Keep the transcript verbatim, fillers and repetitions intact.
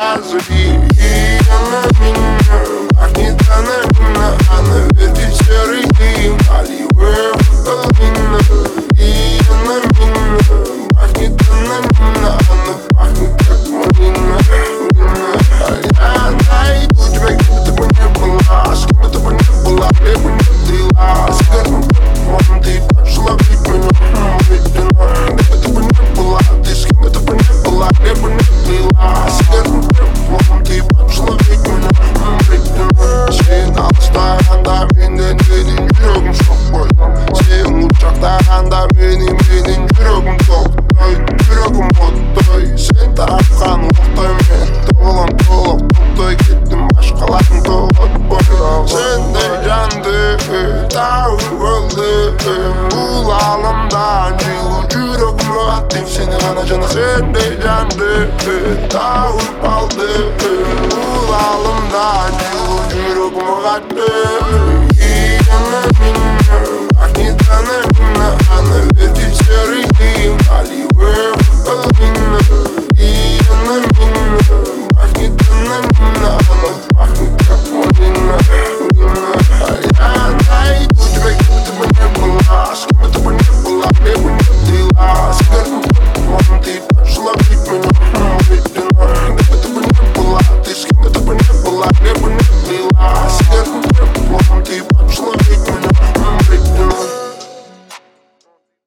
Разри на меня, пахнет она, она верит серый дым, оливковая половина. И на меня, пахнет она, она пахнет как малина. Я найду тебя, где бы не была, с кем бы не была, где бы не была. С каждым днем ты пошла бить меня, медленно. Где бы ты бы не была, ты с кем бы не была, где бы не была. С каждым днем ты пошла бить меня, медленно. Сен алыстағанда менен менің жүрегім соқпай, сен ұшақтағанда менің менің жүрегім тоқтай, жүрегім оттай. Сен тапқан оқтай мен толым толып тоқтай кеттім, башқалардың тоғытпай. Сендей жанды тауып өлдім, бұл ғаламда жылы жүрегім аттым сені ғана жана. Сендей жанды тауып алдым, бұл ғаламда жылы жүрегім аттым.